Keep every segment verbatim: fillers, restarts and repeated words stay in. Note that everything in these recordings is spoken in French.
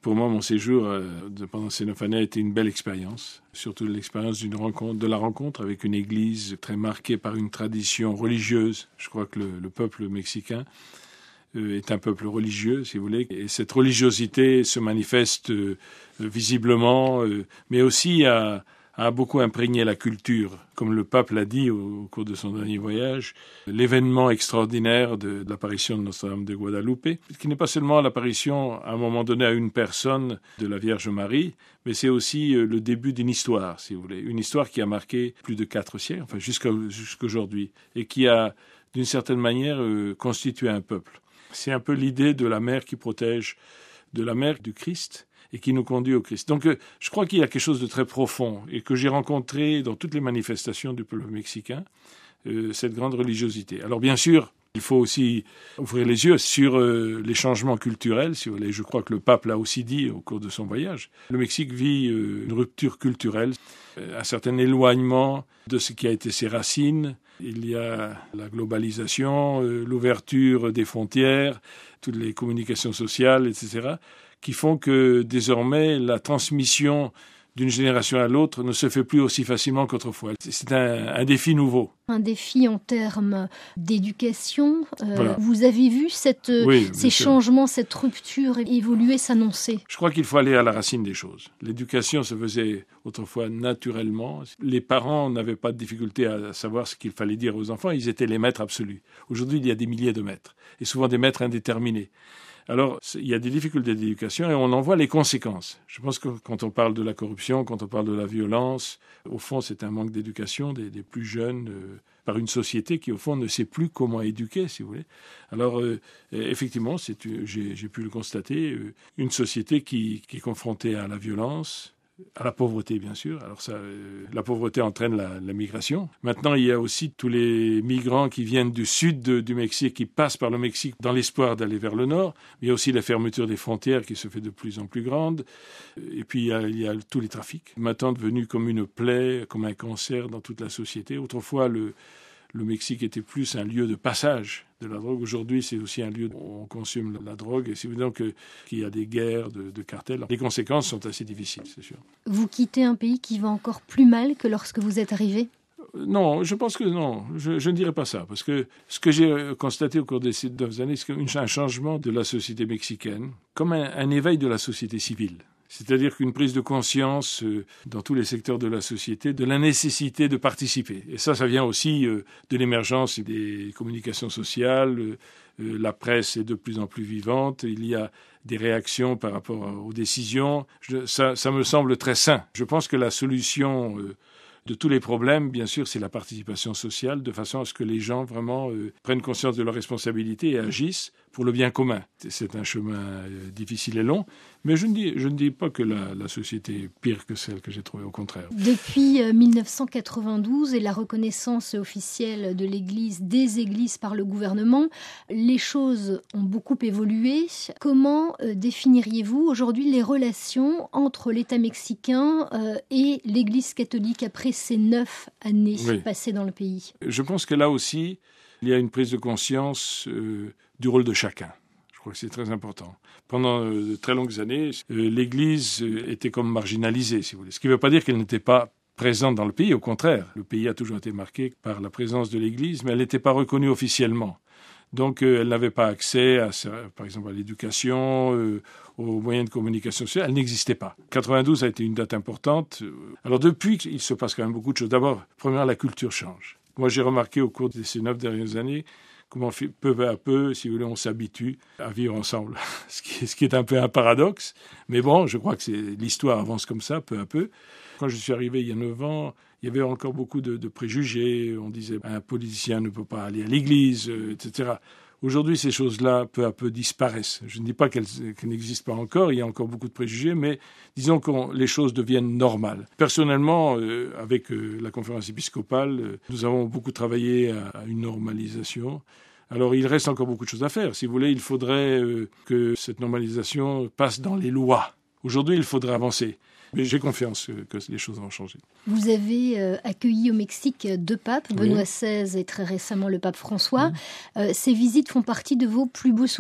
Pour moi, mon séjour euh, de, pendant ces neuf années a été une belle expérience, surtout l'expérience d'une rencontre, de la rencontre avec une église très marquée par une tradition religieuse. Je crois que le, le peuple mexicain euh, est un peuple religieux, si vous voulez, et cette religiosité se manifeste euh, visiblement, euh, mais aussi à a beaucoup imprégné la culture. Comme le pape l'a dit au, au cours de son dernier voyage, l'événement extraordinaire de, de l'apparition de Notre-Dame de Guadalupe, qui n'est pas seulement l'apparition à un moment donné à une personne de la Vierge Marie, mais c'est aussi le début d'une histoire, si vous voulez. Une histoire qui a marqué plus de quatre siècles, enfin jusqu'à, jusqu'aujourd'hui, et qui a, d'une certaine manière, euh, constitué un peuple. C'est un peu l'idée de la mère qui protège, de la mère du Christ, et qui nous conduit au Christ. Donc, euh, je crois qu'il y a quelque chose de très profond et que j'ai rencontré dans toutes les manifestations du peuple mexicain, euh, cette grande religiosité. Alors, bien sûr, il faut aussi ouvrir les yeux sur euh, les changements culturels, si vous voulez. Je crois que le pape l'a aussi dit au cours de son voyage. Le Mexique vit euh, une rupture culturelle, euh, un certain éloignement de ce qui a été ses racines. Il y a la globalisation, euh, l'ouverture des frontières, toutes les communications sociales, et cetera, qui font que désormais la transmission d'une génération à l'autre ne se fait plus aussi facilement qu'autrefois. C'est un, un défi nouveau. Un défi en termes d'éducation. Euh, voilà. Vous avez vu cette, oui, ces changements, cette rupture évoluer, s'annoncer? Je crois qu'il faut aller à la racine des choses. L'éducation se faisait autrefois naturellement. Les parents n'avaient pas de difficulté à savoir ce qu'il fallait dire aux enfants. Ils étaient les maîtres absolus. Aujourd'hui, il y a des milliers de maîtres, et souvent des maîtres indéterminés. Alors, il y a des difficultés d'éducation et on en voit les conséquences. Je pense que quand on parle de la corruption, quand on parle de la violence, au fond, c'est un manque d'éducation des, des plus jeunes euh, par une société qui, au fond, ne sait plus comment éduquer, si vous voulez. Alors, euh, effectivement, c'est, j'ai, j'ai pu le constater, euh, une société qui, qui est confrontée à la violence, à la pauvreté, bien sûr. Alors ça, euh, la pauvreté entraîne la, la migration. Maintenant, il y a aussi tous les migrants qui viennent du sud de, du Mexique, qui passent par le Mexique dans l'espoir d'aller vers le nord. Il y a aussi la fermeture des frontières qui se fait de plus en plus grande. Et puis, il y a, il y a tous les trafics. Maintenant, devenu comme une plaie, comme un cancer dans toute la société. Autrefois, le, le Mexique était plus un lieu de passage de la drogue. Aujourd'hui, c'est aussi un lieu où on consomme la drogue. Et c'est évident que, qu'il y a des guerres de, de cartels. Les conséquences sont assez difficiles, c'est sûr. Vous quittez un pays qui va encore plus mal que lorsque vous êtes arrivé ? Non, je pense que non. Je, je ne dirais pas ça. Parce que ce que j'ai constaté au cours de ces deux années, c'est un changement de la société mexicaine, comme un, un éveil de la société civile. C'est-à-dire qu'une prise de conscience euh, dans tous les secteurs de la société de la nécessité de participer. Et ça, ça vient aussi euh, de l'émergence des communications sociales. Euh, euh, la presse est de plus en plus vivante. Il y a des réactions par rapport aux décisions. Je, ça, ça me semble très sain. Je pense que la solution euh, de tous les problèmes, bien sûr, c'est la participation sociale, de façon à ce que les gens vraiment euh, prennent conscience de leurs responsabilités et agissent pour le bien commun. C'est un chemin euh, difficile et long, mais je ne dis, je ne dis pas que la, la société est pire que celle que j'ai trouvée, au contraire. Depuis euh, mille neuf cent quatre-vingt-douze et la reconnaissance officielle de l'Église, des églises par le gouvernement, les choses ont beaucoup évolué. Comment euh, définiriez-vous aujourd'hui les relations entre l'État mexicain euh, et l'Église catholique après ces neuf années oui. passées dans le pays? Je pense que là aussi, il y a une prise de conscience euh, du rôle de chacun. Je crois que c'est très important. Pendant euh, de très longues années, euh, l'Église euh, était comme marginalisée, si vous voulez. Ce qui ne veut pas dire qu'elle n'était pas présente dans le pays. Au contraire, le pays a toujours été marqué par la présence de l'Église, mais elle n'était pas reconnue officiellement. Donc, euh, elle n'avait pas accès, à, par exemple, à l'éducation, euh, aux moyens de communication sociale. Elle n'existait pas. quatre-vingt-douze a été une date importante. Alors, depuis, il se passe quand même beaucoup de choses. D'abord, premièrement, la culture change. Moi, j'ai remarqué au cours de ces neuf dernières années comment peu à peu, si vous voulez, on s'habitue à vivre ensemble. Ce qui, ce qui est un peu un paradoxe. Mais bon, je crois que c'est, l'histoire avance comme ça, peu à peu. Quand je suis arrivé il y a neuf ans, il y avait encore beaucoup de, de préjugés. On disait un politicien ne peut pas aller à l'église, euh, et cetera. Aujourd'hui, ces choses-là, peu à peu, disparaissent. Je ne dis pas qu'elles, qu'elles n'existent pas encore, il y a encore beaucoup de préjugés, mais disons que les choses deviennent normales. Personnellement, euh, avec euh, la conférence épiscopale, euh, nous avons beaucoup travaillé à, à une normalisation. Alors, il reste encore beaucoup de choses à faire. Si vous voulez, il faudrait euh, que cette normalisation passe dans les lois. Aujourd'hui, il faudrait avancer. Mais j'ai confiance que les choses vont changer. Vous avez euh, accueilli au Mexique deux papes, Benoît seize et très récemment le pape François. Oui. Euh, ces visites font partie de vos plus beaux souvenirs ?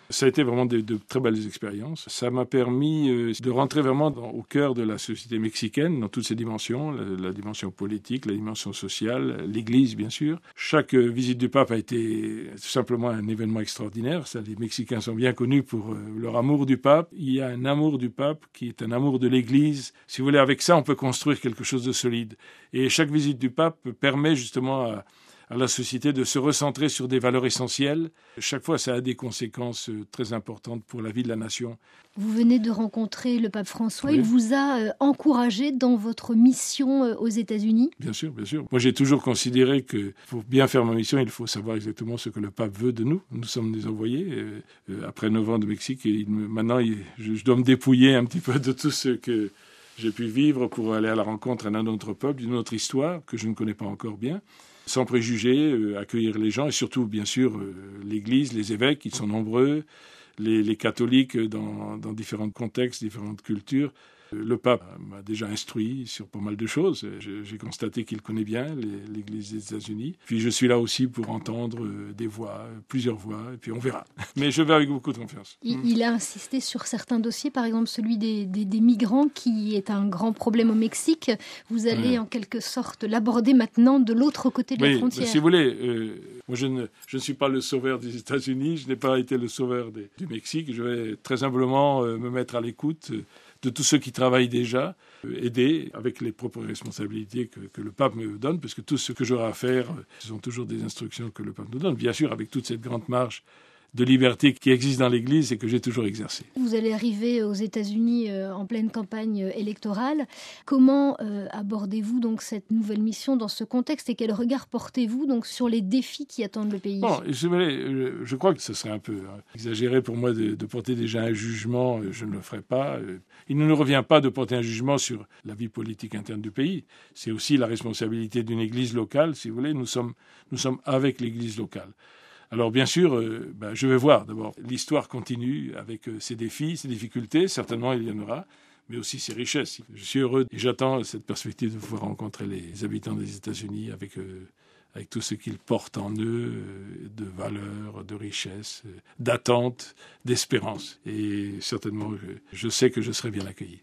Ça a été vraiment de, de très belles expériences. Ça m'a permis euh, de rentrer vraiment dans, au cœur de la société mexicaine, dans toutes ses dimensions, la, la dimension politique, la dimension sociale, l'Église, bien sûr. Chaque euh, visite du pape a été tout simplement un événement extraordinaire. Ça, les Mexicains sont bien connus pour euh, leur amour du pape. Il y a un amour du pape qui est un amour de l'Église. Si vous voulez, avec ça, on peut construire quelque chose de solide. Et chaque visite du pape permet justement à à la société de se recentrer sur des valeurs essentielles. Chaque fois, ça a des conséquences très importantes pour la vie de la nation. Vous venez de rencontrer le pape François. Oui. Il vous a euh, encouragé dans votre mission euh, aux États-Unis ? Bien sûr, bien sûr. Moi, j'ai toujours considéré qu'il faut bien faire ma mission. Il faut savoir exactement ce que le pape veut de nous. Nous sommes des envoyés. Euh, après neuf ans de Mexique, et il me, maintenant, il, je, je dois me dépouiller un petit peu de tout ce que j'ai pu vivre pour aller à la rencontre d'un autre peuple, d'une autre histoire que je ne connais pas encore bien. Sans préjugés, euh, accueillir les gens et surtout, bien sûr, euh, l'Église, les évêques, ils sont nombreux, les, les catholiques dans, dans différents contextes, différentes cultures. Le pape m'a déjà instruit sur pas mal de choses. J'ai constaté qu'il connaît bien l'Église des États-Unis. Puis je suis là aussi pour entendre des voix, plusieurs voix, et puis on verra. Mais je vais avec beaucoup de confiance. Il, il a insisté sur certains dossiers, par exemple celui des, des, des migrants, qui est un grand problème au Mexique. Vous allez mmh. en quelque sorte l'aborder maintenant de l'autre côté de oui, la frontière. Si vous voulez, euh, moi je ne, je ne suis pas le sauveur des États-Unis, je n'ai pas été le sauveur des, du Mexique. Je vais très humblement euh, me mettre à l'écoute euh, de tous ceux qui travaillent déjà, euh, aider avec les propres responsabilités que, que le pape me donne, parce que tout ce que j'aurai à faire, euh, ce sont toujours des instructions que le pape nous donne, bien sûr avec toute cette grande marge de liberté qui existe dans l'Église et que j'ai toujours exercée. Vous allez arriver aux États-Unis euh, en pleine campagne électorale. Comment euh, abordez-vous donc cette nouvelle mission dans ce contexte et quel regard portez-vous donc sur les défis qui attendent le pays ? Bon, je, je crois que ce serait un peu hein, exagéré pour moi de, de porter déjà un jugement. Je ne le ferai pas. Il ne nous revient pas de porter un jugement sur la vie politique interne du pays. C'est aussi la responsabilité d'une Église locale, si vous voulez. Nous sommes, nous sommes avec l'Église locale. Alors bien sûr, euh, ben, je vais voir d'abord. L'histoire continue avec euh, ses défis, ses difficultés, certainement il y en aura, mais aussi ses richesses. Je suis heureux et j'attends cette perspective de pouvoir rencontrer les habitants des États-Unis avec, euh, avec tout ce qu'ils portent en eux, euh, de valeurs, de richesses, euh, d'attentes, d'espérance. Et certainement, je, je sais que je serai bien accueilli.